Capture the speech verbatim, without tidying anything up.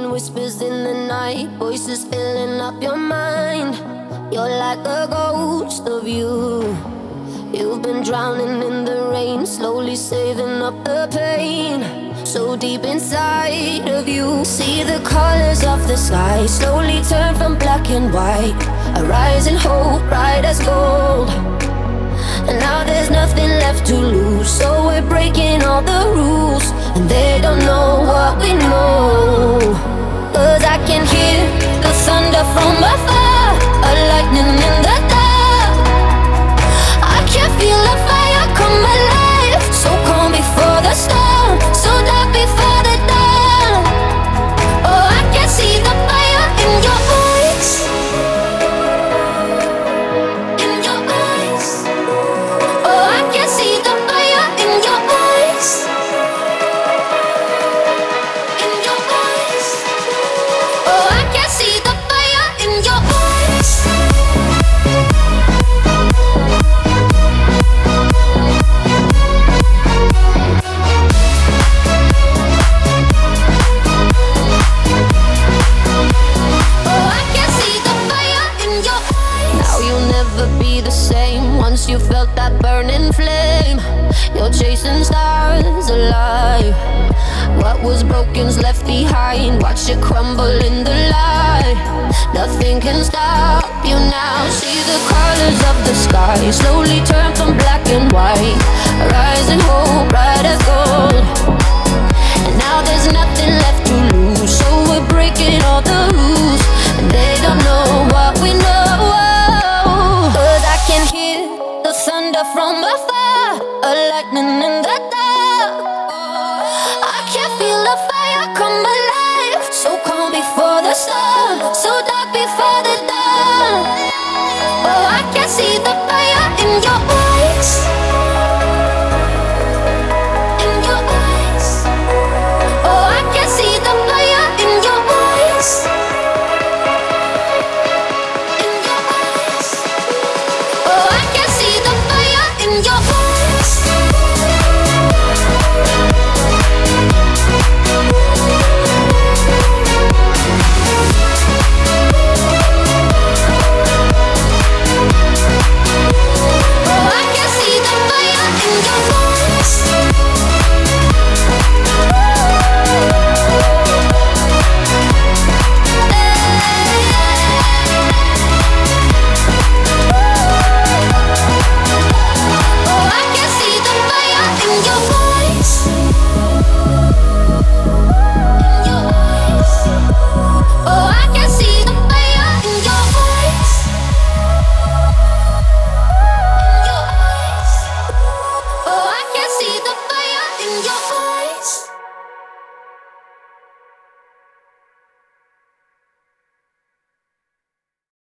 Hearing whispers in the night, voices filling up your mind. You're like a ghost of you. You've been drowning in the rain, slowly saving up the pain. So deep inside of you, see the colors of the sky slowly turn from black and white. A rising hope, bright as gold. And now there's nothing left to lose, so we're breaking all the rules. And they don't know what we know. Cause I can hear the thunder from afar, a lightning in the dark. I can feel the fire come alive, so calm before the storm, so dark before the dawn. Oh, I can see the fire in your eyes, in your eyes. Oh, I can see the fire in your eyes, in your eyes. Oh, I can see the fire in your eyes. Be the same once you felt that burning flame. You're chasing stars alive. What was broken's left behind. Watch it crumble in the light. Nothing can stop you now. See the colors of the sky slowly turn from black and white. Rising hope, bright as gold. And now there's nothing left to lose, so we're breaking all the rules.